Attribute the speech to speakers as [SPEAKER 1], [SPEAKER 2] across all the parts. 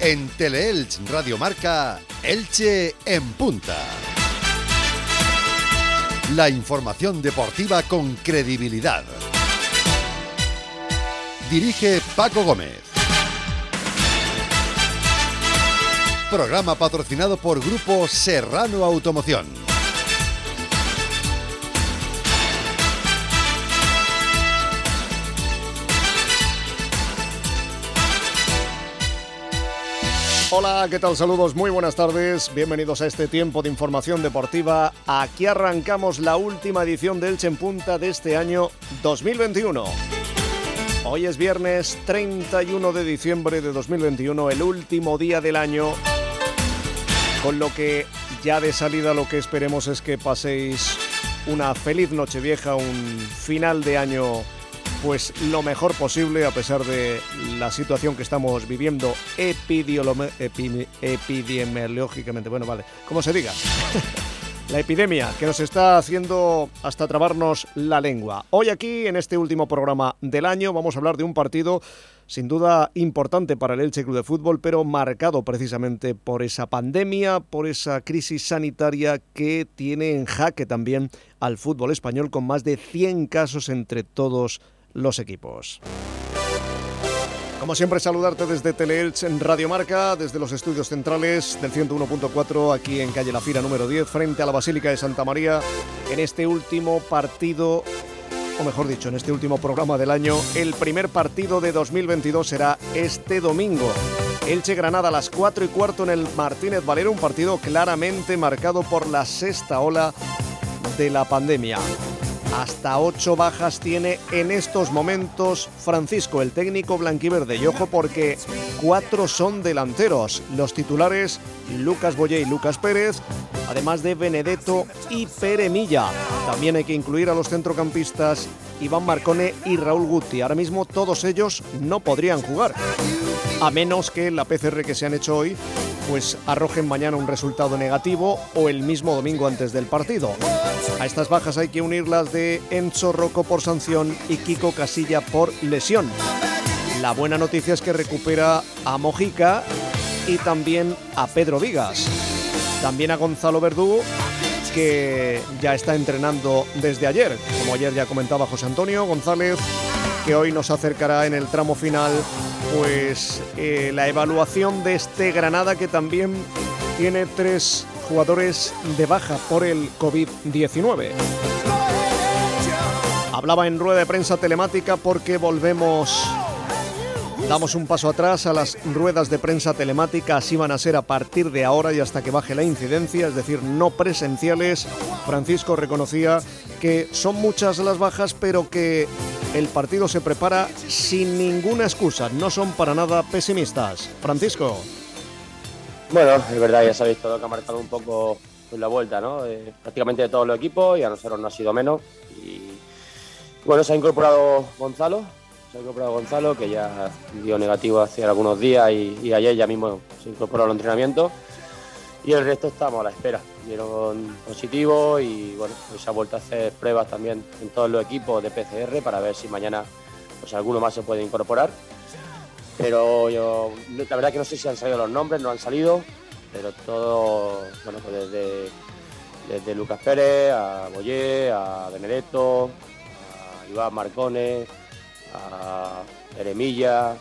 [SPEAKER 1] En Teleelch Radio Marca, Elche en Punta. La información deportiva con credibilidad. Dirige Paco Gómez. Programa patrocinado por Grupo Serrano Automoción.
[SPEAKER 2] Hola, ¿qué tal? Saludos, muy buenas tardes. Bienvenidos a este tiempo de información deportiva. Aquí arrancamos la última edición de Elche en Punta de este año 2021. Hoy es viernes 31 de diciembre de 2021, el último día del año. Con lo que ya de salida lo que esperemos es que paséis una feliz Nochevieja, un final de año pues lo mejor posible a pesar de la situación que estamos viviendo epidemiológicamente, bueno, vale, como se diga, la epidemia que nos está haciendo hasta trabarnos la lengua. Hoy aquí, en este último programa del año, vamos a hablar de un partido sin duda importante para el Elche Club de Fútbol, pero marcado precisamente por esa pandemia, por esa crisis sanitaria que tiene en jaque también al fútbol español, con más de 100 casos entre todos los equipos. Como siempre, saludarte desde Teleelch en Radio Marca, desde los estudios centrales del 101.4, aquí en calle La Fira número 10, frente a la Basílica de Santa María, en este último partido, o mejor dicho, en este último programa del año. El primer partido de 2022 será este domingo. Elche-Granada a las 4:15 en el Martínez Valero, un partido claramente marcado por la sexta ola de la pandemia. Hasta 8 bajas tiene en estos momentos Francisco, el técnico blanquiverde. Y ojo, porque 4 son delanteros. Los titulares, Lucas Boyé y Lucas Pérez, además de Benedetto y Pere Milla. También hay que incluir a los centrocampistas Iván Marcone y Raúl Guti. Ahora mismo todos ellos no podrían jugar, a menos que la PCR que se han hecho hoy pues arrojen mañana un resultado negativo o el mismo domingo antes del partido. A estas bajas hay que unir las de Enzo Rocco por sanción y Kiko Casilla por lesión. La buena noticia es que recupera a Mojica y también a Pedro Vigas. También a Gonzalo Verdú, que ya está entrenando desde ayer. Como ayer ya comentaba José Antonio González, que hoy nos acercará en el tramo final pues la evaluación de este Granada, que también tiene 3 jugadores de baja por el COVID-19. Hablaba en rueda de prensa telemática porque damos un paso atrás a las ruedas de prensa telemática. Así van a ser a partir de ahora y hasta que baje la incidencia, es decir, no presenciales. Francisco reconocía que son muchas las bajas, pero que el partido se prepara sin ninguna excusa. No son para nada pesimistas. Francisco.
[SPEAKER 3] Bueno, es verdad, ya sabéis todo que ha marcado un poco pues, la vuelta, ¿no? Prácticamente de todos los equipos, y a nosotros no ha sido menos. Y bueno, se ha incorporado Gonzalo, que ya dio negativo hace algunos días y ayer ya mismo se incorporó al entrenamiento. Y el resto estamos a la espera. Dieron positivo y bueno, pues se ha vuelto a hacer pruebas también en todos los equipos de PCR para ver si mañana pues alguno más se puede incorporar. Pero yo, la verdad que no sé si han salido los nombres, no han salido, pero todo, bueno, pues desde Lucas Pérez, a Boyé, a Benedetto, a Iván Marcone, a Pere Milla,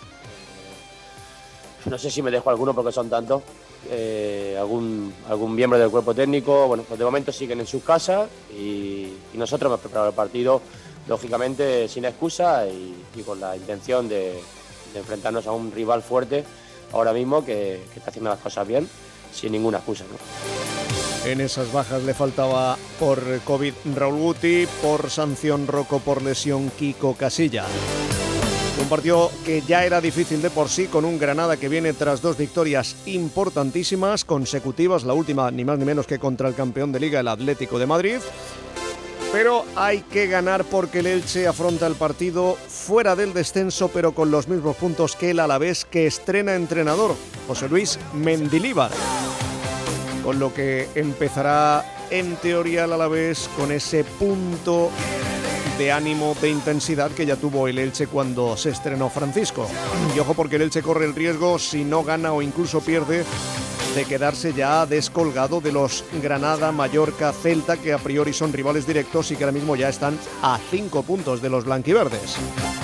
[SPEAKER 3] no sé si me dejo alguno porque son tantos, algún miembro del cuerpo técnico. Bueno, pues de momento siguen en sus casas y nosotros hemos preparado el partido, lógicamente sin excusa y con la intención de enfrentarnos a un rival fuerte ahora mismo que está haciendo las cosas bien, sin ninguna excusa, ¿no?
[SPEAKER 2] En esas bajas le faltaba por COVID Raúl Guti, por sanción Rocco, por lesión Kiko Casilla. Un partido que ya era difícil de por sí, con un Granada que viene tras 2 victorias importantísimas consecutivas, la última ni más ni menos que contra el campeón de Liga, el Atlético de Madrid. Pero hay que ganar porque el Elche afronta el partido fuera del descenso, pero con los mismos puntos que el Alavés, que estrena entrenador, José Luis Mendilibar. Con lo que empezará en teoría el Alavés con ese punto de ánimo, de intensidad que ya tuvo el Elche cuando se estrenó Francisco. Y ojo, porque el Elche corre el riesgo, si no gana o incluso pierde, de quedarse ya descolgado de los Granada, Mallorca, Celta, que a priori son rivales directos y que ahora mismo ya están a 5 puntos de los blanquiverdes.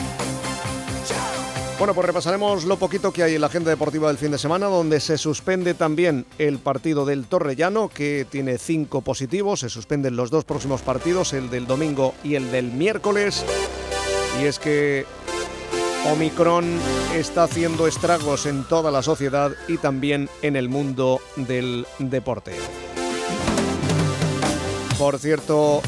[SPEAKER 2] Bueno, pues repasaremos lo poquito que hay en la agenda deportiva del fin de semana, donde se suspende también el partido del Torrellano, que tiene 5 positivos. Se suspenden los 2 próximos partidos, el del domingo y el del miércoles. Y es que Omicron está haciendo estragos en toda la sociedad y también en el mundo del deporte. Por cierto,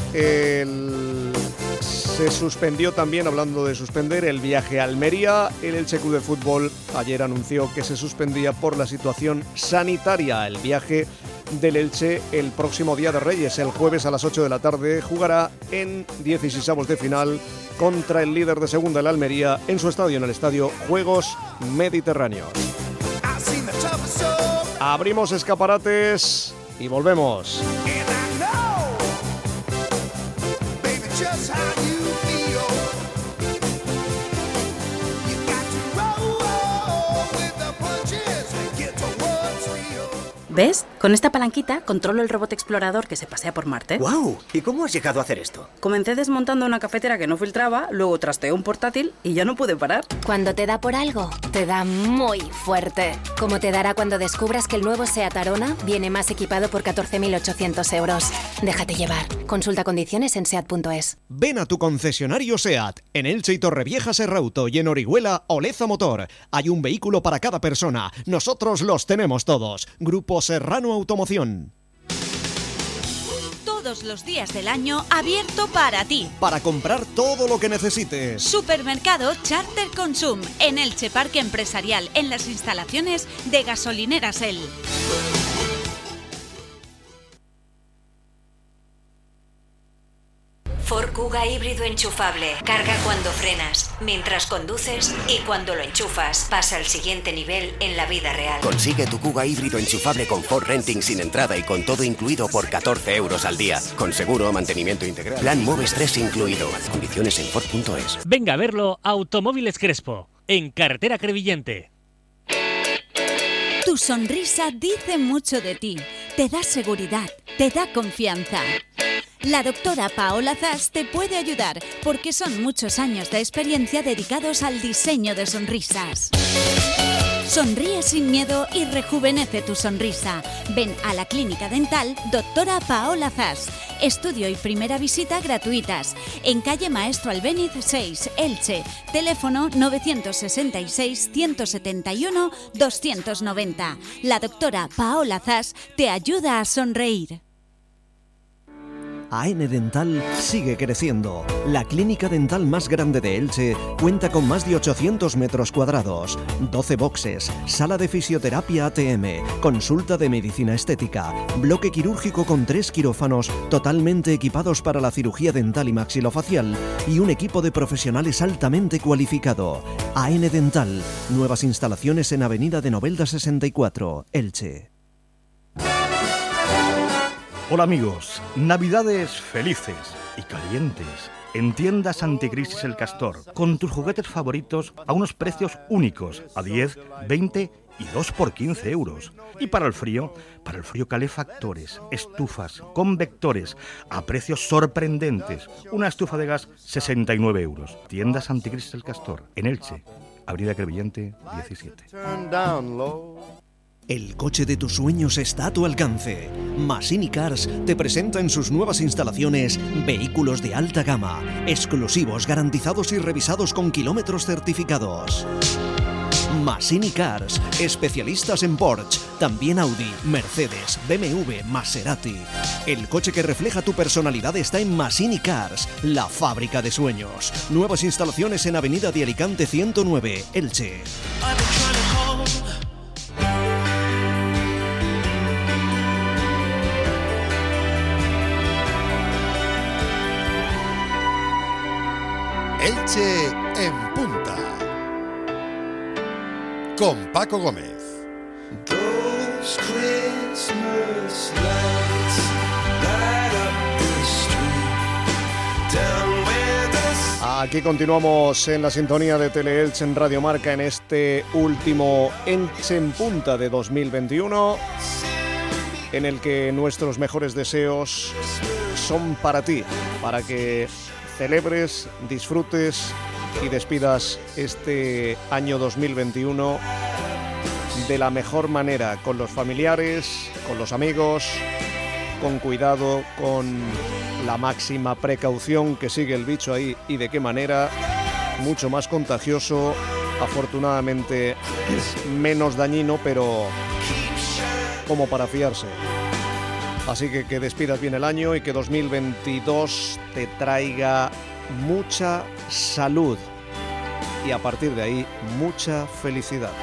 [SPEAKER 2] se suspendió también, hablando de suspender, el viaje a Almería. El Elche Club de Fútbol ayer anunció que se suspendía por la situación sanitaria. El viaje del Elche el próximo día de Reyes, el jueves a las 8 de la tarde, jugará en 16avos de final contra el líder de segunda, el Almería, en su estadio, en el estadio Juegos Mediterráneos. Abrimos escaparates y volvemos.
[SPEAKER 4] ¿Ves? Con esta palanquita controlo el robot explorador que se pasea por Marte.
[SPEAKER 5] ¡Guau! ¿Y cómo has llegado a hacer esto?
[SPEAKER 4] Comencé desmontando una cafetera que no filtraba, luego trasteé un portátil y ya no pude parar.
[SPEAKER 6] Cuando te da por algo, te da muy fuerte. Como te dará cuando descubras que el nuevo SEAT Arona viene más equipado por 14.800 euros. Déjate llevar. Consulta condiciones en SEAT.es.
[SPEAKER 1] Ven a tu concesionario SEAT, en Elche y Torrevieja Serrauto, y en Orihuela Oleza Motor. Hay un vehículo para cada persona. Nosotros los tenemos todos. Grupo Serrano Automoción.
[SPEAKER 7] Todos los días del año abierto para ti.
[SPEAKER 1] Para comprar todo lo que necesites.
[SPEAKER 7] Supermercado Charter Consum en Elche Parque Empresarial, en las instalaciones de Gasolineras El.
[SPEAKER 8] Ford Kuga híbrido enchufable. Carga cuando frenas, mientras conduces y cuando lo enchufas. Pasa al siguiente nivel en la vida real.
[SPEAKER 5] Consigue tu Kuga híbrido enchufable con Ford Renting sin entrada y con todo incluido por 14 euros al día. Con seguro, mantenimiento integral. Plan Moves 3 incluido. Condiciones en Ford.es.
[SPEAKER 9] Venga a verlo Automóviles Crespo, en Carretera Crevillente.
[SPEAKER 7] Tu sonrisa dice mucho de ti. Te da seguridad, te da confianza. La doctora Paola Zas te puede ayudar porque son muchos años de experiencia dedicados al diseño de sonrisas. Sonríe sin miedo y rejuvenece tu sonrisa. Ven a la Clínica Dental Doctora Paola Zas. Estudio y primera visita gratuitas. En calle Maestro Albéniz 6, Elche. Teléfono 971-171-290. La doctora Paola Zas te ayuda a sonreír.
[SPEAKER 1] AN Dental sigue creciendo. La clínica dental más grande de Elche cuenta con más de 800 metros cuadrados, 12 boxes, sala de fisioterapia ATM, consulta de medicina estética, bloque quirúrgico con 3 quirófanos totalmente equipados para la cirugía dental y maxilofacial y un equipo de profesionales altamente cualificado. AN Dental, nuevas instalaciones en Avenida de Novelda 64, Elche.
[SPEAKER 10] Hola amigos, Navidades felices y calientes en Tiendas Anticrisis El Castor, con tus juguetes favoritos a unos precios únicos, a 10, 20 y 2 por 15 euros. Y para el frío calefactores, estufas, convectores, a precios sorprendentes. Una estufa de gas, 69 euros. Tiendas Anticrisis El Castor, en Elche, Avenida Crevillente 17.
[SPEAKER 1] El coche de tus sueños está a tu alcance. Masini Cars te presenta en sus nuevas instalaciones vehículos de alta gama, exclusivos, garantizados y revisados con kilómetros certificados. Masini Cars, especialistas en Porsche, también Audi, Mercedes, BMW, Maserati. El coche que refleja tu personalidad está en Masini Cars, la fábrica de sueños. Nuevas instalaciones en Avenida de Alicante 109, Elche.
[SPEAKER 11] Elche en punta, con Paco Gómez.
[SPEAKER 12] Those Christmas lights light up the street, down where the
[SPEAKER 2] Aquí continuamos en la sintonía de Teleelche en Radio Marca en este último Elche en Punta de 2021, en el que nuestros mejores deseos son para ti, para que celebres, disfrutes y despidas este año 2021 de la mejor manera, con los familiares, con los amigos, con cuidado, con la máxima precaución, que sigue el bicho ahí y de qué manera, mucho más contagioso, afortunadamente menos dañino, pero como para fiarse. Así que despidas bien el año y que 2022 te traiga mucha salud y a partir de ahí mucha felicidad.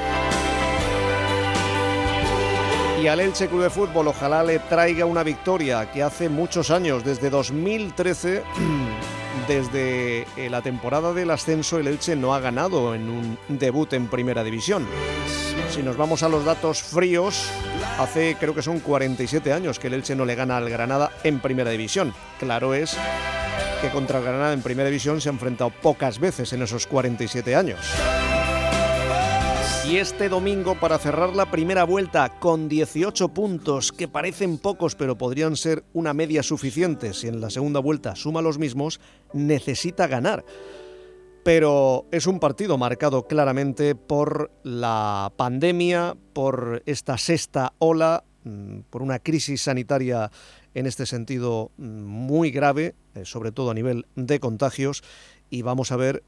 [SPEAKER 2] Y al Elche Club de Fútbol ojalá le traiga una victoria, que hace muchos años, desde 2013, desde la temporada del ascenso, el Elche no ha ganado en un debut en Primera División. Si nos vamos a los datos fríos, hace creo que son 47 años que el Elche no le gana al Granada en Primera División. Claro es que contra el Granada en Primera División se ha enfrentado pocas veces en esos 47 años. Y este domingo, para cerrar la primera vuelta con 18 puntos, que parecen pocos pero podrían ser una media suficiente si en la segunda vuelta suma los mismos, necesita ganar. Pero es un partido marcado claramente por la pandemia, por esta sexta ola, por una crisis sanitaria en este sentido muy grave, sobre todo a nivel de contagios, y vamos a ver,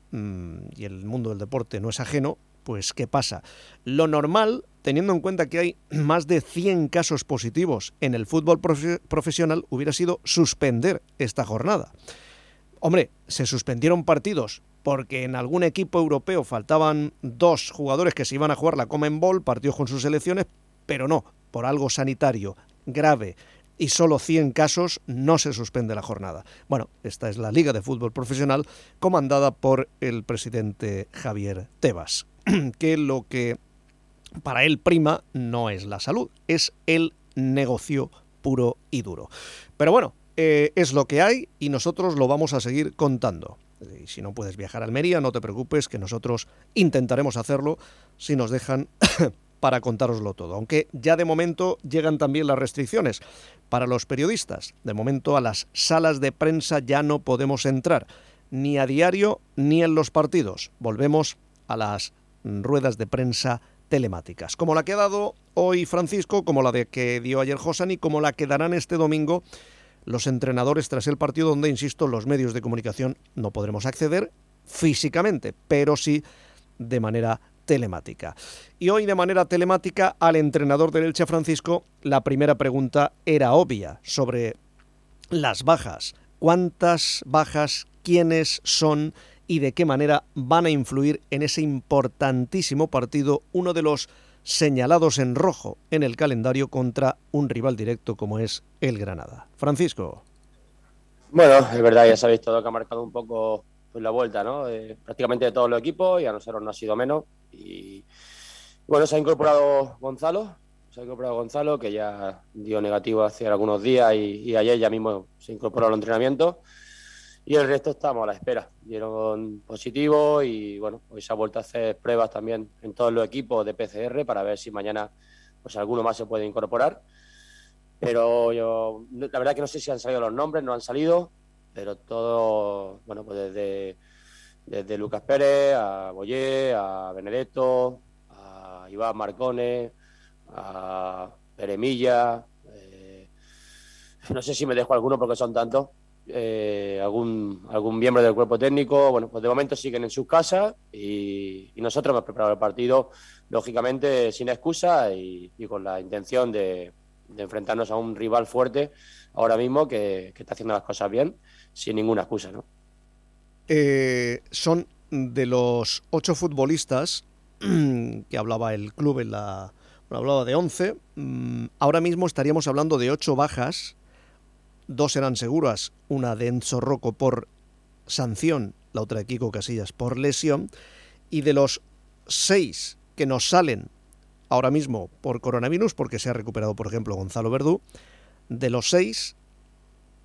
[SPEAKER 2] y el mundo del deporte no es ajeno, pues ¿qué pasa? Lo normal, teniendo en cuenta que hay más de 100 casos positivos en el fútbol profesional, hubiera sido suspender esta jornada. Hombre, se suspendieron partidos porque en algún equipo europeo faltaban 2 jugadores que se iban a jugar la CONMEBOL, partidos con sus selecciones, pero no, por algo sanitario grave y solo 100 casos no se suspende la jornada. Bueno, esta es la Liga de Fútbol Profesional comandada por el presidente Javier Tebas, que lo que para él prima no es la salud, es el negocio puro y duro. Pero bueno, es lo que hay y nosotros lo vamos a seguir contando. Y si no puedes viajar a Almería, no te preocupes, que nosotros intentaremos hacerlo si nos dejan para contároslo todo. Aunque ya de momento llegan también las restricciones para los periodistas. De momento a las salas de prensa ya no podemos entrar, ni a diario ni en los partidos. Volvemos a las ruedas de prensa telemáticas, como la que ha dado hoy Francisco, como la que dio ayer Josani, como la que darán este domingo los entrenadores tras el partido, donde, insisto, los medios de comunicación no podremos acceder físicamente, pero sí de manera telemática. Y hoy, de manera telemática, al entrenador del Elche, Francisco, la primera pregunta era obvia sobre las bajas. ¿Cuántas bajas? ¿Quiénes son? ¿Y de qué manera van a influir en ese importantísimo partido, uno de los señalados en rojo en el calendario contra un rival directo como es el Granada? Francisco.
[SPEAKER 3] Bueno, es verdad, ya sabéis todo que ha marcado un poco pues, la vuelta, ¿no? Prácticamente de todos los equipos, y a nosotros no ha sido menos. Y bueno, se ha incorporado Gonzalo, que ya dio negativo hace algunos días y ayer ya mismo se incorporó al entrenamiento. Y el resto estamos a la espera. Dieron positivo y bueno, hoy se ha vuelto a hacer pruebas también en todos los equipos de PCR para ver si mañana pues alguno más se puede incorporar. Pero yo, la verdad que no sé si han salido los nombres, no han salido, pero todo, bueno, pues desde Lucas Pérez, a Boyé, a Benedetto, a Iván Marcone, a Peremilla, no sé si me dejo alguno porque son tantos. Algún miembro del cuerpo técnico, bueno, pues de momento siguen en sus casas y nosotros hemos preparado el partido, lógicamente sin excusa y con la intención de enfrentarnos a un rival fuerte ahora mismo que está haciendo las cosas bien, sin ninguna excusa, ¿no?
[SPEAKER 2] Son de los 8 futbolistas que hablaba el club hablaba de 11, ahora mismo estaríamos hablando de 8 bajas. 2 eran seguras, una de Enzo Rocco por sanción, la otra de Kiko Casillas por lesión, y de los 6 que nos salen ahora mismo por coronavirus, porque se ha recuperado, por ejemplo, Gonzalo Verdú, de los 6,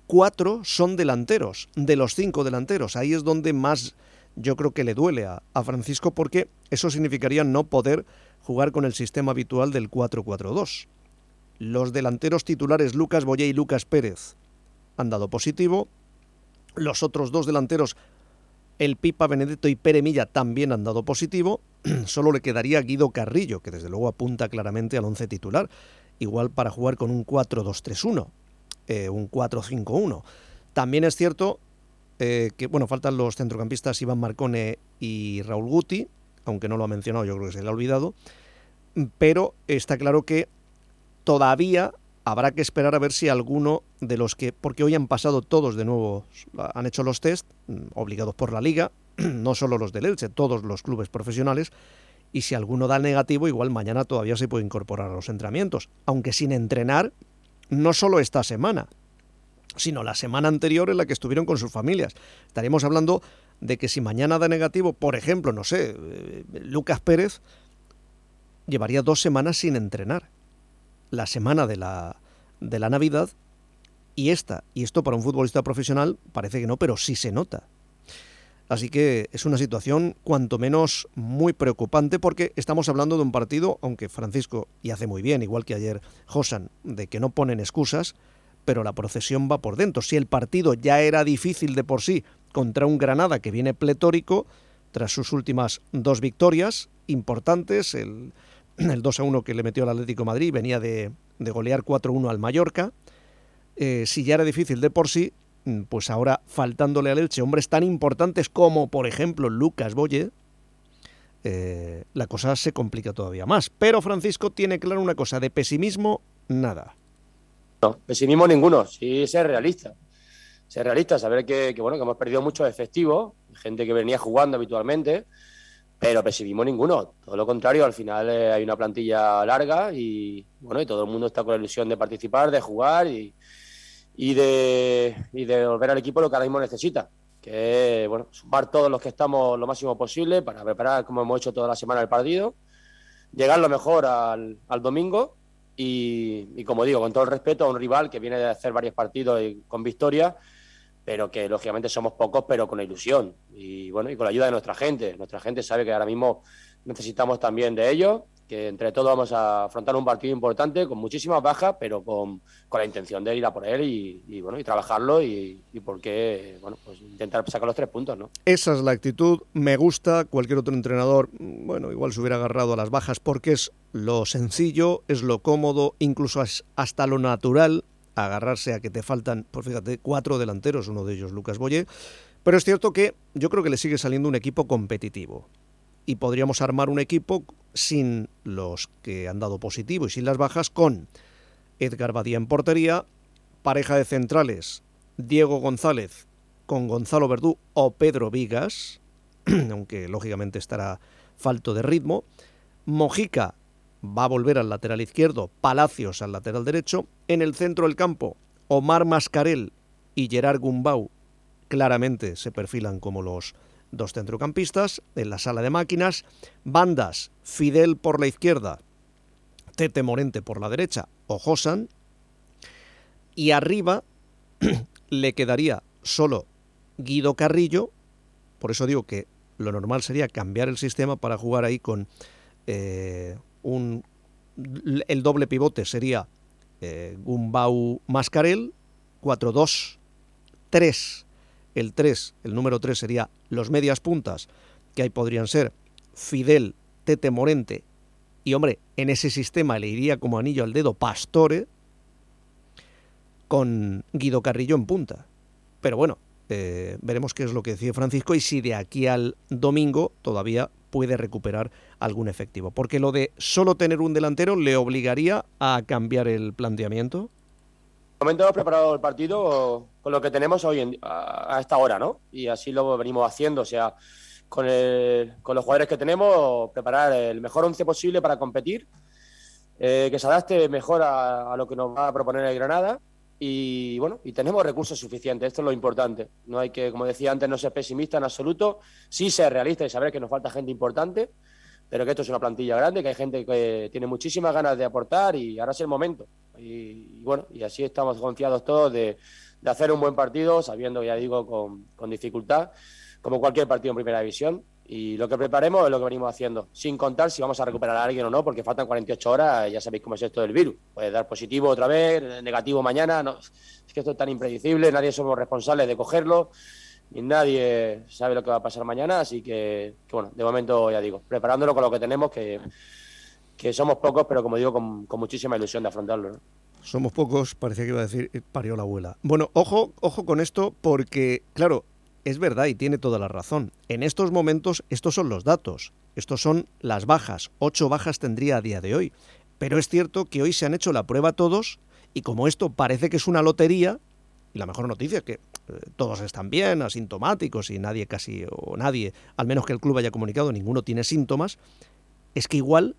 [SPEAKER 2] 4 son delanteros, de los 5 delanteros. Ahí es donde más yo creo que le duele a Francisco, porque eso significaría no poder jugar con el sistema habitual del 4-4-2. Los delanteros titulares Lucas Boyé y Lucas Pérez han dado positivo. Los otros 2 delanteros, el Pipa Benedetto y Pere Milla, también han dado positivo. Solo le quedaría Guido Carrillo, que desde luego apunta claramente al 11 titular, igual para jugar con un 4-2-3-1, un 4-5-1. También es cierto que, bueno, faltan los centrocampistas Iván Marcone y Raúl Guti, aunque no lo ha mencionado, yo creo que se le ha olvidado, pero está claro que todavía habrá que esperar a ver si alguno de los que, porque hoy han pasado todos de nuevo, han hecho los test, obligados por la Liga, no solo los del Elche, todos los clubes profesionales, y si alguno da negativo, igual mañana todavía se puede incorporar a los entrenamientos, aunque sin entrenar, no solo esta semana, sino la semana anterior en la que estuvieron con sus familias. Estaríamos hablando de que si mañana da negativo, por ejemplo, no sé, Lucas Pérez llevaría 2 semanas sin entrenar. La semana de la Navidad y esto para un futbolista profesional parece que no, pero sí se nota. Así que es una situación cuanto menos muy preocupante, porque estamos hablando de un partido, aunque Francisco, y hace muy bien, igual que ayer Josan, de que no ponen excusas, pero la procesión va por dentro. Si el partido ya era difícil de por sí contra un Granada que viene pletórico, tras sus últimas 2 victorias importantes, el 2-1 que le metió al Atlético de Madrid, venía de golear 4-1 al Mallorca, si ya era difícil de por sí, pues ahora faltándole al Elche hombres tan importantes como, por ejemplo, Lucas Boyé, la cosa se complica todavía más. Pero Francisco tiene claro una cosa, de pesimismo, nada.
[SPEAKER 3] No, pesimismo ninguno, sí ser realista. Ser realista, saber que hemos perdido muchos efectivos, gente que venía jugando habitualmente, pero pesimismo ninguno. Todo lo contrario, al final hay una plantilla larga y todo el mundo está con la ilusión de participar, de jugar y de volver al equipo lo que ahora mismo necesita, que es sumar todos los que estamos lo máximo posible para preparar, como hemos hecho toda la semana, el partido, llegar lo mejor al domingo y como digo, con todo el respeto a un rival que viene de hacer varios partidos y con victoria, pero que lógicamente somos pocos, pero con ilusión y con la ayuda de nuestra gente. Nuestra gente sabe que ahora mismo necesitamos también de ellos, que entre todos vamos a afrontar un partido importante con muchísimas bajas, pero con la intención de ir a por él y trabajarlo y porque pues intentar sacar los 3 puntos, ¿no?
[SPEAKER 2] Esa es la actitud, me gusta. Cualquier otro entrenador, igual se hubiera agarrado a las bajas, porque es lo sencillo, es lo cómodo, incluso es hasta lo natural agarrarse a que te faltan, pues fíjate, 4 delanteros, uno de ellos Lucas Boyé, pero es cierto que yo creo que le sigue saliendo un equipo competitivo y podríamos armar un equipo sin los que han dado positivo y sin las bajas, con Edgar Badía en portería, pareja de centrales Diego González con Gonzalo Verdú o Pedro Vigas, aunque lógicamente estará falto de ritmo. Mojica va a volver al lateral izquierdo, Palacios al lateral derecho. En el centro del campo, Omar Mascarell y Gerard Gumbau claramente se perfilan como los 2 centrocampistas. En la sala de máquinas, bandas, Fidel por la izquierda, Tete Morente por la derecha o Josan, y arriba le quedaría solo Guido Carrillo. Por eso digo que lo normal sería cambiar el sistema para jugar ahí con el doble pivote sería Gumbau Mascarell, 4-2-3. El número 3 sería los medias puntas, que ahí podrían ser Fidel, Tete Morente, y hombre, en ese sistema le iría como anillo al dedo Pastore, con Guido Carrillo en punta. Pero veremos qué es lo que decide Francisco y si de aquí al domingo todavía puede recuperar algún efectivo. Porque lo de solo tener un delantero le obligaría a cambiar el planteamiento.
[SPEAKER 3] Momento hemos preparado el partido con lo que tenemos hoy a esta hora, ¿no? Y así lo venimos haciendo, o sea, con los jugadores que tenemos, preparar el mejor 11 posible para competir, que se adapte mejor a lo que nos va a proponer el Granada y tenemos recursos suficientes, esto es lo importante. No hay que, como decía antes, no ser pesimista en absoluto, sí ser realista y saber que nos falta gente importante, pero que esto es una plantilla grande, que hay gente que tiene muchísimas ganas de aportar y ahora es el momento. Y así estamos confiados todos de hacer un buen partido, sabiendo, ya digo, con dificultad, como cualquier partido en primera división. Y lo que preparemos es lo que venimos haciendo, sin contar si vamos a recuperar a alguien o no, porque faltan 48 horas, ya sabéis cómo es esto del virus. Puede dar positivo otra vez, negativo mañana, no, es que esto es tan impredecible, nadie somos responsables de cogerlo, y nadie sabe lo que va a pasar mañana, así que bueno, de momento, ya digo, preparándolo con lo que tenemos, que somos pocos, pero como digo, con muchísima ilusión de afrontarlo, ¿no?
[SPEAKER 2] Somos pocos, parecía que iba a decir, parió la abuela. Bueno, ojo con esto, porque, claro, es verdad y tiene toda la razón. En estos momentos, estos son los datos. Estos son las bajas. 8 bajas tendría a día de hoy. Pero es cierto que hoy se han hecho la prueba todos y como esto parece que es una lotería, y la mejor noticia es que todos están bien, asintomáticos y nadie, al menos que el club haya comunicado, ninguno tiene síntomas, es que igual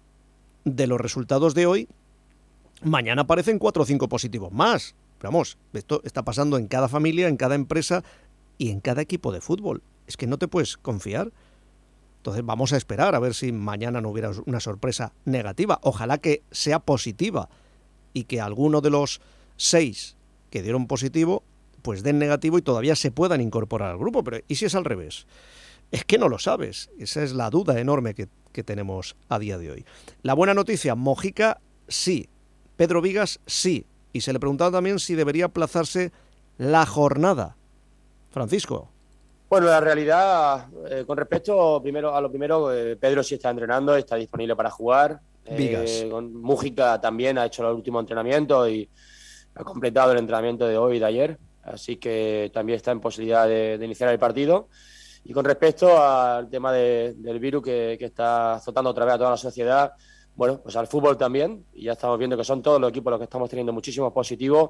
[SPEAKER 2] de los resultados de hoy, mañana aparecen 4 o 5 positivos más. Pero vamos, esto está pasando en cada familia, en cada empresa y en cada equipo de fútbol. Es que no te puedes confiar. Entonces vamos a esperar a ver si mañana no hubiera una sorpresa negativa. Ojalá que sea positiva y que alguno de los 6 que dieron positivo pues den negativo y todavía se puedan incorporar al grupo. Pero ¿y si es al revés? Es que no lo sabes. Esa es la duda enorme que tenemos a día de hoy. La buena noticia, Mojica sí, Pedro Vigas sí. Y se le preguntaba también si debería aplazarse la jornada. Francisco.
[SPEAKER 3] Bueno, la realidad, con respecto a lo primero, Pedro sí está entrenando, está disponible para jugar. Con Mújica también ha hecho el último entrenamiento y ha completado el entrenamiento de hoy y de ayer, así que también está en posibilidad de iniciar el partido. Y con respecto al tema del virus que está azotando otra vez a toda la sociedad, bueno, pues al fútbol también, y ya estamos viendo que son todos los equipos los que estamos teniendo muchísimos positivos.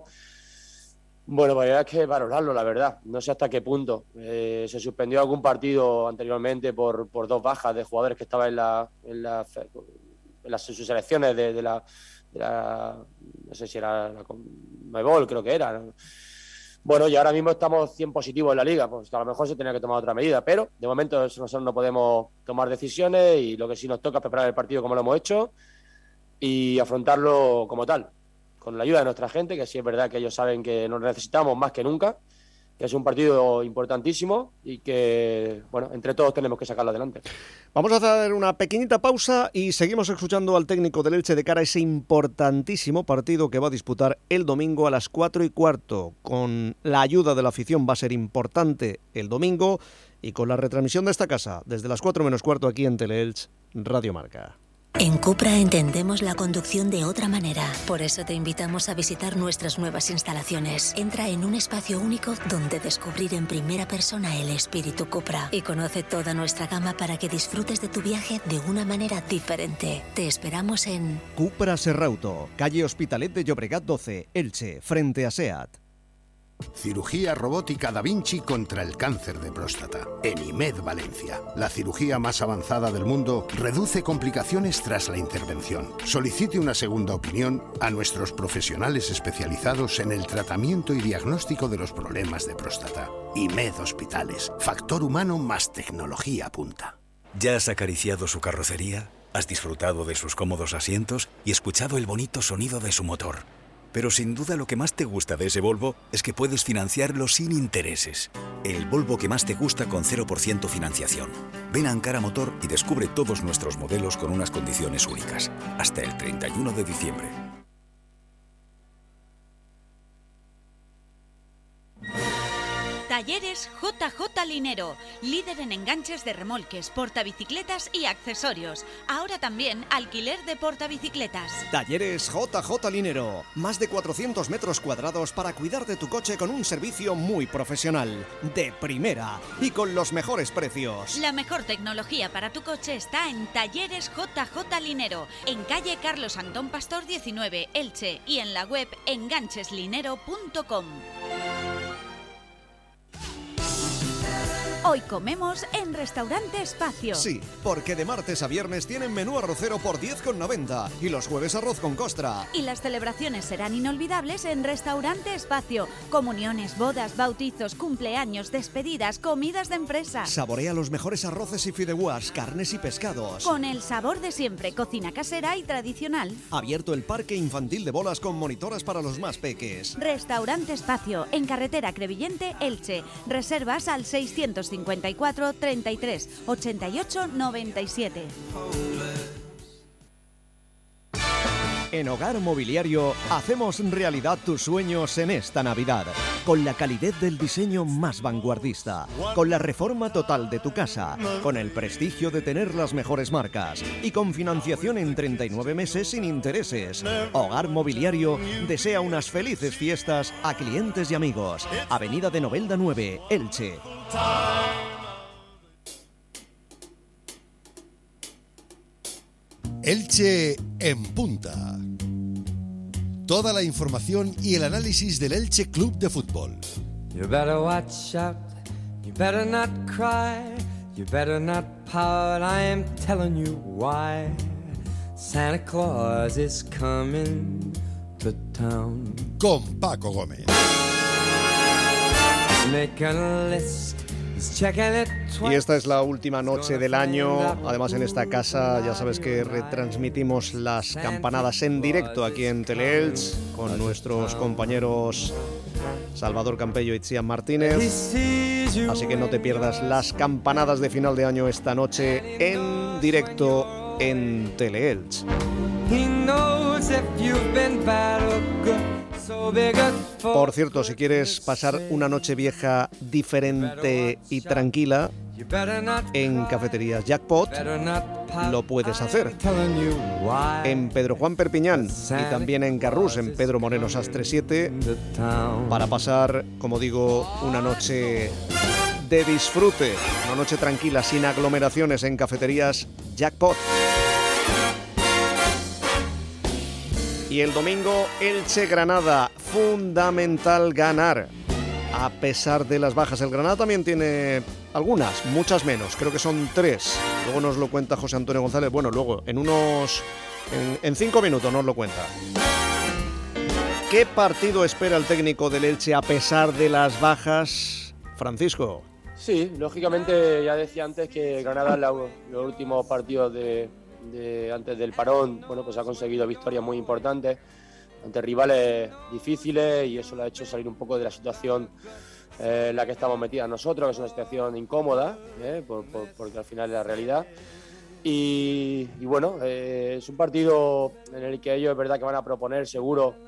[SPEAKER 3] Bueno, pues hay que valorarlo, la verdad. No sé hasta qué punto. Se suspendió algún partido anteriormente por 2 bajas de jugadores que estaban en sus selecciones de la no sé si era la Conmebol, creo que era. Bueno, y ahora mismo estamos 100 positivos en la liga, pues a lo mejor se tenía que tomar otra medida, pero de momento nosotros no podemos tomar decisiones y lo que sí nos toca es preparar el partido como lo hemos hecho y afrontarlo como tal, con la ayuda de nuestra gente, que sí es verdad que ellos saben que nos necesitamos más que nunca, que es un partido importantísimo y que, bueno, entre todos tenemos que sacarlo adelante.
[SPEAKER 2] Vamos a hacer una pequeñita pausa y seguimos escuchando al técnico del Elche de cara a ese importantísimo partido que va a disputar el domingo a las 4:15. Con la ayuda de la afición va a ser importante el domingo y con la retransmisión de esta casa desde las 4:15 aquí en Teleelch Radio Marca.
[SPEAKER 13] En Cupra entendemos la conducción de otra manera. Por eso te invitamos a visitar nuestras nuevas instalaciones. Entra en un espacio único donde descubrir en primera persona el espíritu Cupra y conoce toda nuestra gama para que disfrutes de tu viaje de una manera diferente. Te esperamos en
[SPEAKER 1] Cupra Serrauto, calle Hospitalet de Llobregat 12, Elche, frente a SEAT.
[SPEAKER 14] Cirugía robótica Da Vinci contra el cáncer de próstata. En IMED Valencia. La cirugía más avanzada del mundo reduce complicaciones tras la intervención. Solicite una segunda opinión a nuestros profesionales especializados en el tratamiento y diagnóstico de los problemas de próstata. IMED Hospitales. Factor humano más tecnología punta.
[SPEAKER 15] ¿Ya has acariciado su carrocería? ¿Has disfrutado de sus cómodos asientos y escuchado el bonito sonido de su motor? Pero sin duda lo que más te gusta de ese Volvo es que puedes financiarlo sin intereses. El Volvo que más te gusta con 0% financiación. Ven a Ankara Motor y descubre todos nuestros modelos con unas condiciones únicas. Hasta el 31 de diciembre.
[SPEAKER 7] Talleres JJ Linero, líder en enganches de remolques, portabicicletas y accesorios. Ahora también alquiler de portabicicletas.
[SPEAKER 1] Talleres JJ Linero, más de 400 metros cuadrados para cuidar de tu coche con un servicio muy profesional, de primera y con los mejores precios.
[SPEAKER 7] La mejor tecnología para tu coche está en Talleres JJ Linero, en calle Carlos Antón Pastor 19, Elche, y en la web engancheslinero.com. Hoy comemos en Restaurante Espacio.
[SPEAKER 1] Sí, porque de martes a viernes tienen menú arrocero por 10,90 y los jueves arroz con costra.
[SPEAKER 7] Y las celebraciones serán inolvidables en Restaurante Espacio. Comuniones, bodas, bautizos, cumpleaños, despedidas, comidas de empresa.
[SPEAKER 1] Saborea los mejores arroces y fideuás, carnes y pescados.
[SPEAKER 7] Con el sabor de siempre, cocina casera y tradicional.
[SPEAKER 1] Abierto el parque infantil de bolas con monitoras para los más peques.
[SPEAKER 7] Restaurante Espacio, en carretera Crevillente, Elche. Reservas al 654 33 88 97.
[SPEAKER 1] En Hogar Mobiliario hacemos realidad tus sueños en esta Navidad, con la calidez del diseño más vanguardista, con la reforma total de tu casa, con el prestigio de tener las mejores marcas y con financiación en 39 meses sin intereses. Hogar Mobiliario desea unas felices fiestas a clientes y amigos. Avenida de Novelda 9, Elche.
[SPEAKER 11] Elche en punta. Toda la información y el análisis del Elche Club de Fútbol.
[SPEAKER 12] You better watch out, you better not cry, you better not pout, I am telling you why. Santa Claus is coming to town.
[SPEAKER 11] Con Paco Gómez.
[SPEAKER 12] Make a list.
[SPEAKER 2] Y esta es la última noche del año. Además, en esta casa ya sabes que retransmitimos las campanadas en directo aquí en Teleelch con nuestros compañeros Salvador Campello y Itziar Martínez. Así que no te pierdas las campanadas de final de año esta noche en directo en Teleelch. Por cierto, si quieres pasar una noche vieja diferente y tranquila en Cafeterías Jackpot, lo puedes hacer. En Pedro Juan Perpiñán y también en Carrús, en Pedro Moreno Sastre 7, para pasar, como digo, una noche de disfrute, una noche tranquila, sin aglomeraciones en Cafeterías Jackpot. Y el domingo, Elche-Granada, fundamental ganar. A pesar de las bajas, el Granada también tiene algunas, muchas menos, creo que son 3. Luego nos lo cuenta José Antonio González, bueno, luego en 5 minutos nos lo cuenta. ¿Qué partido espera el técnico del Elche a pesar de las bajas, Francisco?
[SPEAKER 3] Sí, lógicamente ya decía antes que Granada los últimos partidos antes del parón, bueno, pues ha conseguido victorias muy importantes ante rivales difíciles y eso le ha hecho salir un poco de la situación en la que estamos metidas nosotros, que es una situación incómoda, porque al final es la realidad. Y bueno, es un partido en el que ellos es verdad que van a proponer seguro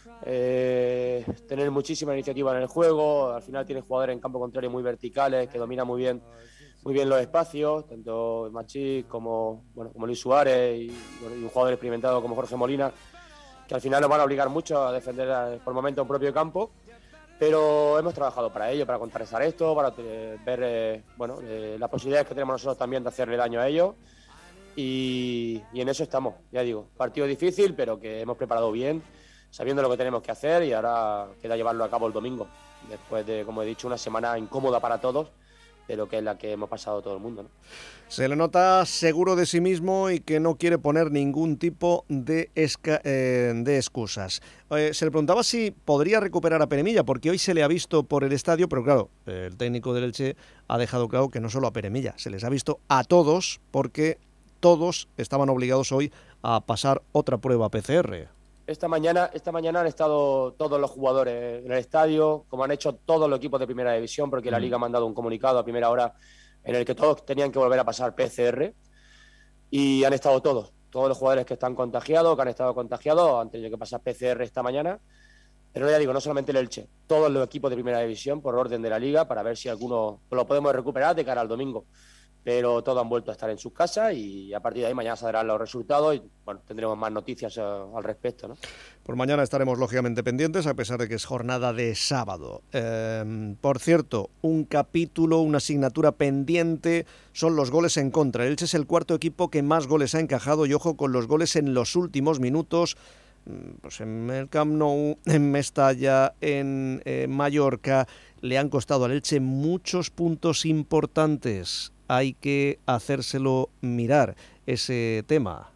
[SPEAKER 3] tener muchísima iniciativa en el juego. Al final tienen jugadores en campo contrario muy verticales que dominan muy bien los espacios, tanto Machís como Luis Suárez y un jugador experimentado como Jorge Molina, que al final nos van a obligar mucho a defender por momentos un propio campo, pero hemos trabajado para ello, para contrarrestar esto, para ver las posibilidades que tenemos nosotros también de hacerle daño a ellos y en eso estamos, ya digo, partido difícil pero que hemos preparado bien, sabiendo lo que tenemos que hacer y ahora queda llevarlo a cabo el domingo, después de, como he dicho, una semana incómoda para todos, de lo que es la que hemos pasado todo el mundo, ¿no?
[SPEAKER 2] Se le nota seguro de sí mismo y que no quiere poner ningún tipo de excusas. Se le preguntaba si podría recuperar a Peremilla, porque hoy se le ha visto por el estadio, pero claro, el técnico del Elche ha dejado claro que no solo a Peremilla, se les ha visto a todos, porque todos estaban obligados hoy a pasar otra prueba PCR.
[SPEAKER 3] Esta mañana han estado todos los jugadores en el estadio, como han hecho todos los equipos de primera división, porque la Liga ha mandado un comunicado a primera hora en el que todos tenían que volver a pasar PCR y han estado todos los jugadores que están contagiados, que han estado contagiados, han tenido que pasar PCR esta mañana. Pero ya digo, no solamente el Elche, todos los equipos de primera división por orden de la Liga para ver si alguno lo podemos recuperar de cara al domingo. Pero todos han vuelto a estar en sus casas y a partir de ahí mañana saldrán los resultados y bueno, tendremos más noticias al respecto, ¿no?
[SPEAKER 2] Por mañana estaremos lógicamente pendientes, a pesar de que es jornada de sábado. Por cierto, un capítulo, una asignatura pendiente son los goles en contra. El Elche es el cuarto equipo que más goles ha encajado y ojo con los goles en los últimos minutos. Pues en el Camp Nou, en Mestalla, en Mallorca, le han costado al Elche muchos puntos importantes. Hay que hacérselo mirar ese tema.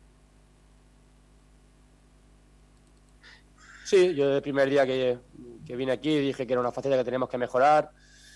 [SPEAKER 3] Sí, yo el primer día que vine aquí dije que era una faceta que teníamos que mejorar.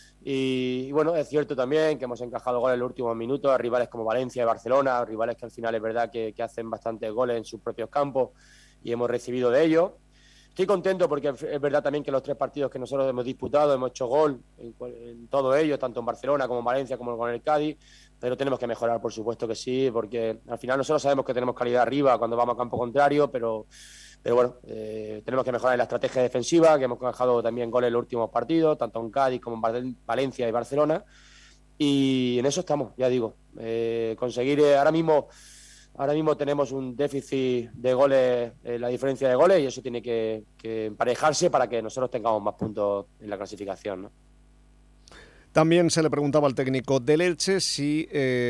[SPEAKER 3] Y bueno, es cierto también que hemos encajado goles en los últimos minutos a rivales como Valencia y Barcelona, rivales que al final es verdad que hacen bastantes goles en sus propios campos y hemos recibido de ellos. Estoy contento porque es verdad también que los 3 partidos que nosotros hemos disputado hemos hecho gol en todos ellos, tanto en Barcelona como en Valencia como con el Cádiz, pero tenemos que mejorar, por supuesto que sí, porque al final nosotros sabemos que tenemos calidad arriba cuando vamos a campo contrario, pero bueno, tenemos que mejorar en la estrategia defensiva, que hemos encajado también goles en los últimos partidos, tanto en Cádiz como en Valencia y Barcelona, y en eso estamos, ya digo, conseguir ahora mismo tenemos un déficit de goles, la diferencia de goles, y eso tiene que emparejarse para que nosotros tengamos más puntos en la clasificación, ¿no?
[SPEAKER 2] También se le preguntaba al técnico del Elche si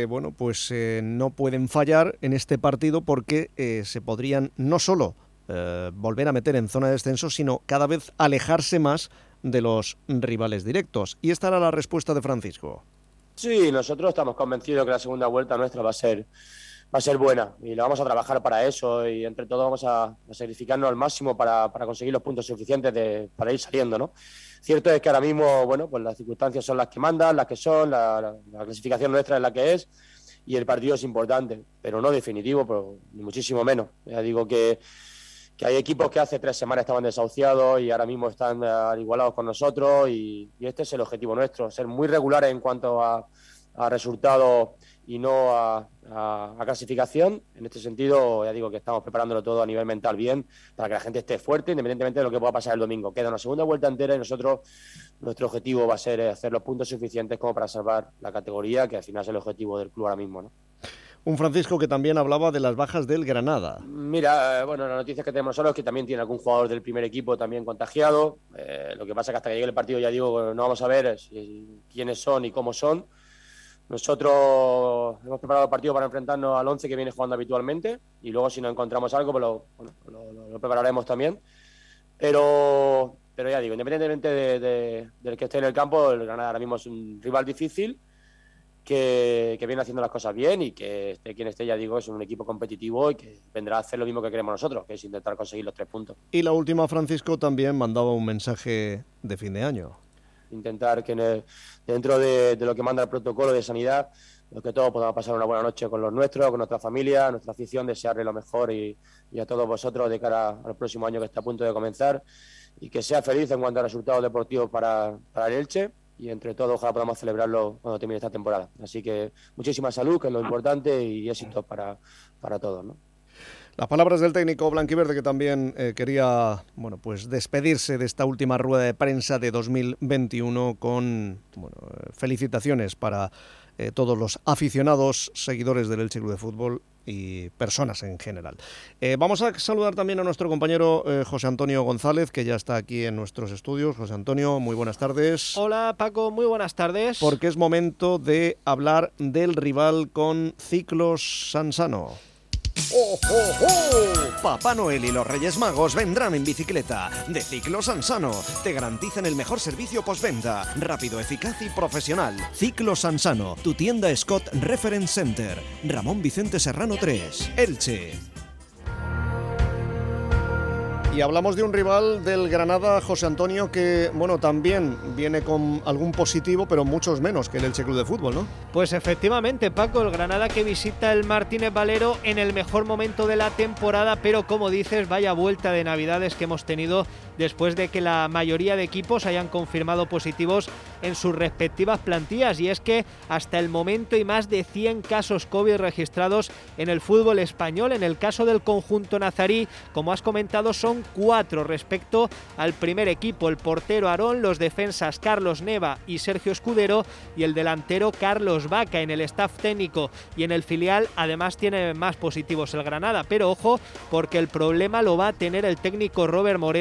[SPEAKER 2] no pueden fallar en este partido porque se podrían no solo volver a meter en zona de descenso, sino cada vez alejarse más de los rivales directos. Y esta era la respuesta de Francisco.
[SPEAKER 3] Sí, nosotros estamos convencidos que la segunda vuelta nuestra va a ser buena y la vamos a trabajar para eso, y entre todos vamos a sacrificarnos al máximo para conseguir los puntos suficientes para ir saliendo, ¿no? Cierto es que ahora mismo, bueno, pues las circunstancias son las que mandan, las que son, la clasificación nuestra es la que es, y el partido es importante, pero no definitivo, pero ni muchísimo menos. Ya digo que hay equipos que hace 3 semanas estaban desahuciados y ahora mismo están igualados con nosotros, y este es el objetivo nuestro, ser muy regulares en cuanto a resultados y no a clasificación. En este sentido, ya digo que estamos preparándolo todo a nivel mental bien, para que la gente esté fuerte, independientemente de lo que pueda pasar el domingo. Queda una segunda vuelta entera y nuestro objetivo va a ser hacer los puntos suficientes como para salvar la categoría, que al final es el objetivo del club ahora mismo, ¿no?
[SPEAKER 2] Un Francisco que también hablaba de las bajas del Granada.
[SPEAKER 3] Mira, bueno, la noticia que tenemos nosotros es que también tiene algún jugador del primer equipo también contagiado. Lo que pasa es que hasta que llegue el partido, ya digo, no vamos a ver quiénes son y cómo son. Nosotros hemos preparado el partido para enfrentarnos al 11 que viene jugando habitualmente, y luego si no encontramos algo pues lo prepararemos también. Pero ya digo, independientemente del que esté en el campo, el Granada ahora mismo es un rival difícil que viene haciendo las cosas bien, y que esté quien esté, ya digo, es un equipo competitivo y que vendrá a hacer lo mismo que queremos nosotros, que es intentar conseguir los 3 puntos.
[SPEAKER 2] Y la última, Francisco, también mandaba un mensaje de fin de año.
[SPEAKER 3] Intentar que dentro de lo que manda el protocolo de sanidad, que todos podamos pasar una buena noche con los nuestros, con nuestra familia, nuestra afición, desearle lo mejor y a todos vosotros de cara al próximo año que está a punto de comenzar, y que sea feliz en cuanto a resultados deportivos para el Elche, y entre todos ojalá podamos celebrarlo cuando termine esta temporada. Así que muchísima salud, que es lo importante, y éxito para todos, ¿no?
[SPEAKER 2] Las palabras del técnico blanquiverde, que también quería despedirse de esta última rueda de prensa de 2021 con felicitaciones para todos los aficionados, seguidores del Elche Club de Fútbol y personas en general. Vamos a saludar también a nuestro compañero José Antonio González, que ya está aquí en nuestros estudios. José Antonio, muy buenas tardes.
[SPEAKER 16] Hola Paco, muy buenas tardes.
[SPEAKER 2] Porque es momento de hablar del rival con Ciclos Sansano. ¡Oh, oh, oh! Papá Noel y los Reyes Magos vendrán en bicicleta. De Ciclos Sansano te garantizan el mejor servicio postventa, rápido, eficaz y profesional. Ciclos Sansano, tu tienda Scott Reference Center, Ramón Vicente Serrano 3, Elche. Y hablamos de un rival del Granada, José Antonio, que también viene con algún positivo, pero muchos menos que el Elche Club de Fútbol, ¿no?
[SPEAKER 16] Pues efectivamente, Paco, el Granada que visita el Martínez Valero en el mejor momento de la temporada, pero como dices, vaya vuelta de Navidades que hemos tenido después de que la mayoría de equipos hayan confirmado positivos en sus respectivas plantillas, y es que hasta el momento hay más de 100 casos COVID registrados en el fútbol español. En el caso del conjunto nazarí, como has comentado, son 4 respecto al primer equipo: el portero Aarón, los defensas Carlos Neva y Sergio Escudero, y el delantero Carlos Vaca. En el staff técnico y en el filial además tiene más positivos el Granada, pero ojo, porque el problema lo va a tener el técnico Robert Moreno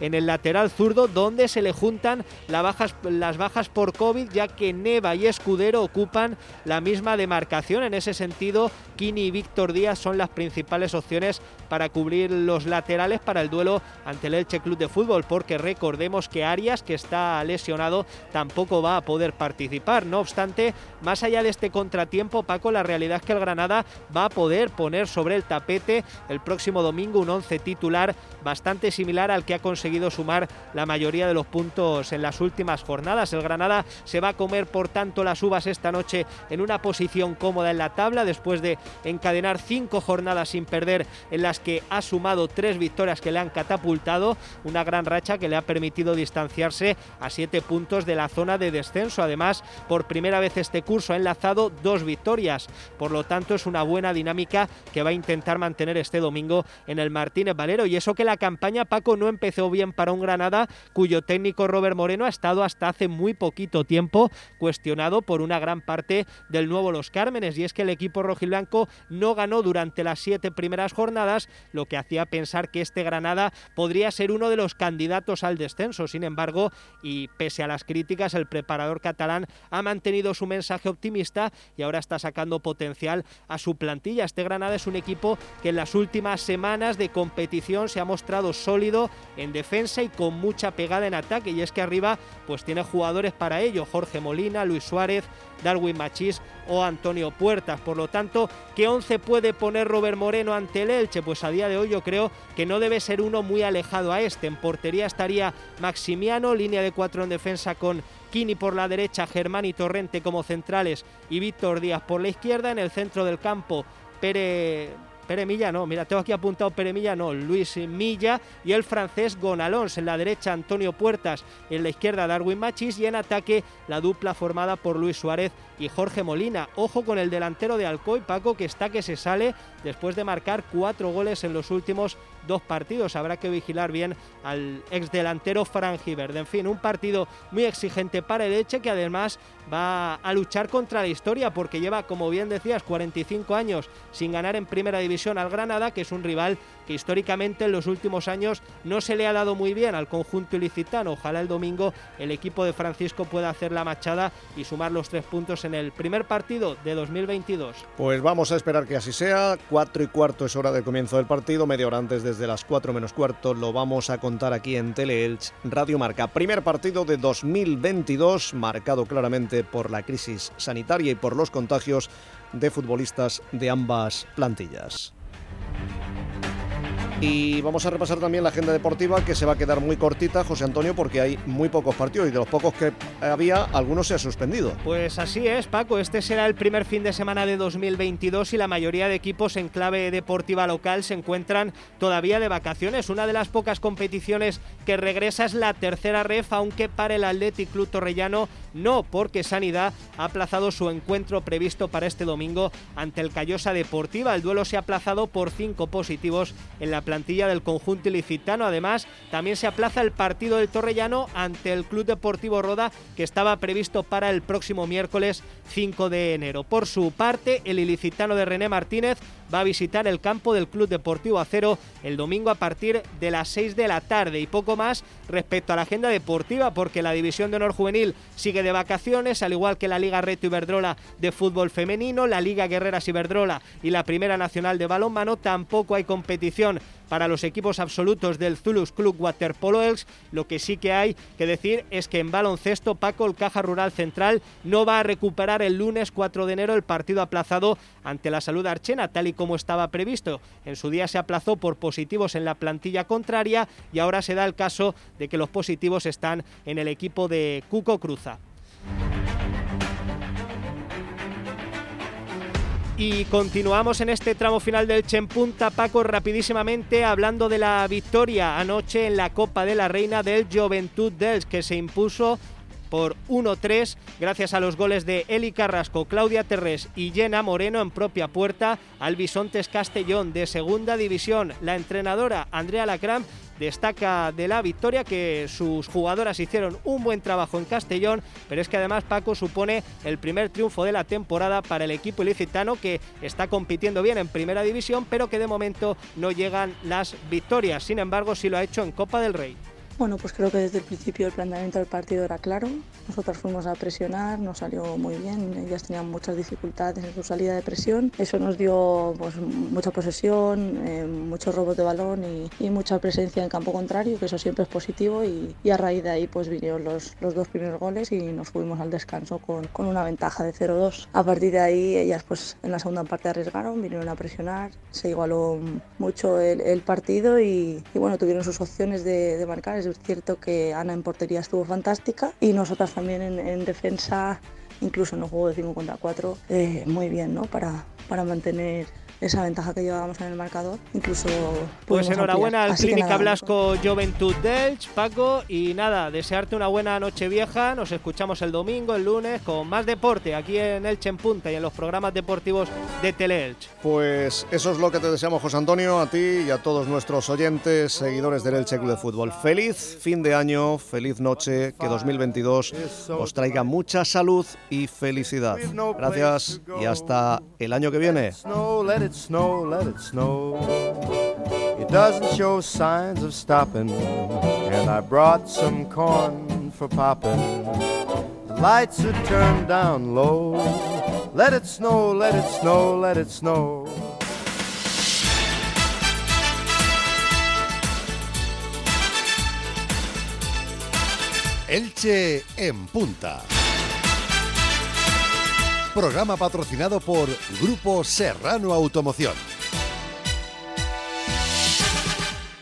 [SPEAKER 16] en el lateral zurdo, donde se le juntan las bajas por COVID, ya que Neva y Escudero ocupan la misma demarcación. En ese sentido, Quini y Víctor Díaz son las principales opciones para cubrir los laterales para el duelo ante el Elche Club de Fútbol, porque recordemos que Arias, que está lesionado, tampoco va a poder participar. No obstante, más allá de este contratiempo, Paco, la realidad es que el Granada va a poder poner sobre el tapete el próximo domingo un 11 titular bastante similar al que ha conseguido sumar la mayoría de los puntos en las últimas jornadas. El Granada se va a comer, por tanto, las uvas esta noche en una posición cómoda en la tabla, después de encadenar 5 jornadas sin perder, en las que ha sumado 3 victorias que le han catapultado, una gran racha que le ha permitido distanciarse a 7 puntos de la zona de descenso. Además, por primera vez este curso ha enlazado 2 victorias, por lo tanto es una buena dinámica que va a intentar mantener este domingo en el Martínez Valero. Y eso que la campaña, Paco, no empezó bien para un Granada cuyo técnico Robert Moreno ha estado hasta hace muy poquito tiempo cuestionado por una gran parte del nuevo Los Cármenes, y es que el equipo rojiblanco no ganó durante las 7 primeras jornadas, lo que hacía pensar que este Granada podría ser uno de los candidatos al descenso. Sin embargo, y pese a las críticas, el preparador catalán ha mantenido su mensaje optimista y ahora está sacando potencial a su plantilla. Este Granada es un equipo que en las últimas semanas de competición se ha mostrado sólido en defensa y con mucha pegada en ataque, y es que arriba pues tiene jugadores para ello: Jorge Molina, Luis Suárez, Darwin Machís o Antonio Puertas. Por lo tanto, ¿qué 11 puede poner Robert Moreno ante el Elche? Pues a día de hoy yo creo que no debe ser uno muy alejado a este. En portería estaría Maximiano, línea de 4 en defensa con Quini por la derecha, Germán y Torrente como centrales y Víctor Díaz por la izquierda. En el centro del campo, Luis Milla y el francés Gonalons. En la derecha, Antonio Puertas, en la izquierda, Darwin Machís, y en ataque la dupla formada por Luis Suárez y Jorge Molina. Ojo con el delantero de Alcoy, Paco, que está que se sale después de marcar 4 goles en los últimos 2 partidos. Habrá que vigilar bien al exdelantero franjiverde. En fin, un partido muy exigente para el Elche, que además va a luchar contra la historia, porque lleva, como bien decías, 45 años sin ganar en primera división al Granada, que es un rival que históricamente en los últimos años no se le ha dado muy bien al conjunto ilicitano. Ojalá el domingo el equipo de Francisco pueda hacer la machada y sumar los 3 puntos en el primer partido de 2022.
[SPEAKER 2] Pues vamos a esperar que así sea. 4:15 es hora de comienzo del partido, media hora antes, desde las 4 menos cuarto, lo vamos a contar aquí en Teleelch Radio Marca. Primer partido de 2022, marcado claramente por la crisis sanitaria y por los contagios de futbolistas de ambas plantillas. Y vamos a repasar también la agenda deportiva, que se va a quedar muy cortita, José Antonio, porque hay muy pocos partidos, y de los pocos que había, algunos se han suspendido.
[SPEAKER 16] Pues así es, Paco. Este será el primer fin de semana de 2022 y la mayoría de equipos en clave deportiva local se encuentran todavía de vacaciones. Una de las pocas competiciones que regresa es la tercera ref, aunque para el Athletic Club Torrellano no, porque Sanidad ha aplazado su encuentro previsto para este domingo ante el Callosa Deportiva. El duelo se ha aplazado por 5 positivos en la plantilla del conjunto ilicitano. Además, también se aplaza el partido del Torrellano ante el Club Deportivo Roda, que estaba previsto para el próximo miércoles 5 de enero. Por su parte, el ilicitano de René Martínez va a visitar el campo del Club Deportivo Acero el domingo a partir de las 6 de la tarde. Y poco más respecto a la agenda deportiva, porque la División de Honor Juvenil sigue de vacaciones, al igual que la Liga Reto Iberdrola de fútbol femenino, la Liga Guerreras Iberdrola y la Primera Nacional de balonmano. Tampoco hay competición para los equipos absolutos del Zulus Club Waterpolo Elx. Lo que sí que hay que decir es que en baloncesto, Paco, el Caja Rural Central no va a recuperar el lunes 4 de enero el partido aplazado ante la Salud Archena, tal y como estaba previsto. En su día se aplazó por positivos en la plantilla contraria y ahora se da el caso de que los positivos están en el equipo de Cuco Cruza. Y continuamos en este tramo final del Elche en Punta, Paco, rapidísimamente hablando de la victoria anoche en la Copa de la Reina del Joventut d'Elx, que se impuso por 1-3 gracias a los goles de Eli Carrasco, Claudia Terrés y Jenna Moreno en propia puerta al Bisontes Castellón de Segunda División. La entrenadora Andrea Lacram destaca de la victoria que sus jugadoras hicieron un buen trabajo en Castellón, pero es que además, Paco, supone el primer triunfo de la temporada para el equipo ilicitano, que está compitiendo bien en Primera División, pero que de momento no llegan las victorias. Sin embargo, sí lo ha hecho en Copa del Rey.
[SPEAKER 17] Bueno, pues creo que desde el principio el planteamiento del partido era claro. Nosotros fuimos a presionar, nos salió muy bien. Ellas tenían muchas dificultades en su salida de presión. Eso nos dio pues mucha posesión, muchos robos de balón y mucha presencia en campo contrario, que eso siempre es positivo. Y a raíz de ahí pues vinieron los 2 primeros goles y nos fuimos al descanso con una ventaja de 0-2. A partir de ahí ellas pues en la segunda parte arriesgaron, vinieron a presionar, se igualó mucho el partido y bueno, tuvieron sus opciones de marcar. Es cierto que Ana en portería estuvo fantástica y nosotras también en defensa, incluso en un juego de 5 contra 4, muy bien, ¿no? Para mantener esa ventaja que llevábamos en el marcador, incluso
[SPEAKER 16] pues enhorabuena al Clínica Blasco Joventut d'Elx, Paco, y nada, desearte una buena noche vieja. Nos escuchamos el domingo, el lunes, con más deporte aquí en Elche en Punta y en los programas deportivos de Teleelch.
[SPEAKER 2] Pues eso es lo que te deseamos, José Antonio, a ti y a todos nuestros oyentes, seguidores del Elche Club de Fútbol. Feliz fin de año, feliz noche, que 2022 os traiga mucha salud y felicidad. Gracias y hasta el año que viene.
[SPEAKER 18] Let it snow. It doesn't show signs of stopping, and I brought some corn for popping. The lights are turned down low. Let it snow, let it snow, let it snow.
[SPEAKER 11] Elche en Punta. Programa patrocinado por Grupo Serrano Automoción.